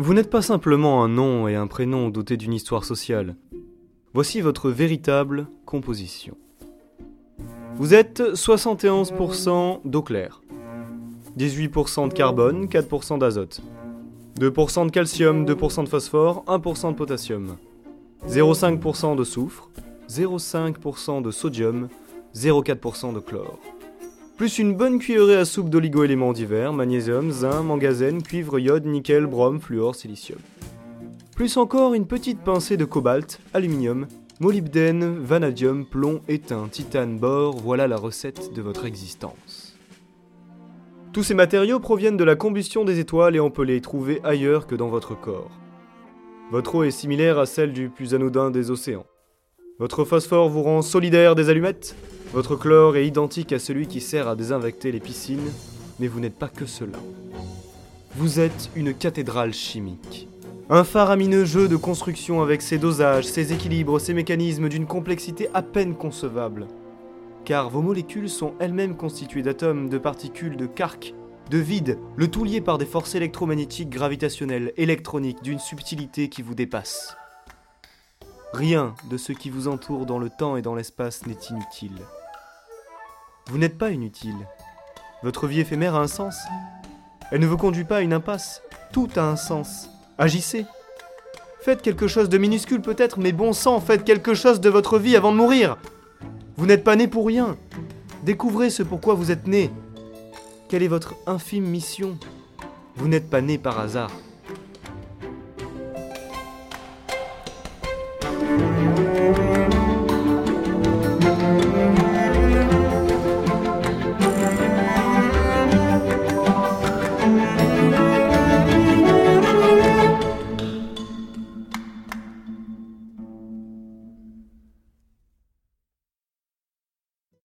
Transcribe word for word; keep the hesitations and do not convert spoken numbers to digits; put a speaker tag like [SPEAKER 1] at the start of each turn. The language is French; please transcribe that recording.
[SPEAKER 1] Vous n'êtes pas simplement un nom et un prénom dotés d'une histoire sociale. Voici votre véritable composition. Vous êtes soixante et onze pour cent d'eau claire, dix-huit pour cent de carbone, quatre pour cent d'azote, deux pour cent de calcium, deux pour cent de phosphore, un pour cent de potassium, zéro virgule cinq pour cent de soufre, zéro virgule cinq pour cent de sodium, zéro virgule quatre pour cent de chlore. Plus une bonne cuillerée à soupe d'oligo-éléments divers, magnésium, zinc, manganèse, cuivre, iode, nickel, brome, fluor, silicium. Plus encore une petite pincée de cobalt, aluminium, molybdène, vanadium, plomb, étain, titane, bore, voilà la recette de votre existence. Tous ces matériaux proviennent de la combustion des étoiles et on peut les trouver ailleurs que dans votre corps. Votre eau est similaire à celle du plus anodin des océans. Votre phosphore vous rend solidaire des allumettes. Votre chlore est identique à celui qui sert à désinfecter les piscines, mais vous n'êtes pas que cela. Vous êtes une cathédrale chimique. Un faramineux jeu de construction avec ses dosages, ses équilibres, ses mécanismes d'une complexité à peine concevable. Car vos molécules sont elles-mêmes constituées d'atomes, de particules, de quarks, de vide, le tout lié par des forces électromagnétiques gravitationnelles, électroniques, d'une subtilité qui vous dépasse. Rien de ce qui vous entoure dans le temps et dans l'espace n'est inutile. Vous n'êtes pas inutile. Votre vie éphémère a un sens. Elle ne vous conduit pas à une impasse. Tout a un sens. Agissez. Faites quelque chose de minuscule peut-être, mais bon sang, faites quelque chose de votre vie avant de mourir. Vous n'êtes pas né pour rien. Découvrez ce pourquoi vous êtes né. Quelle est votre infime mission ? Vous n'êtes pas né par hasard.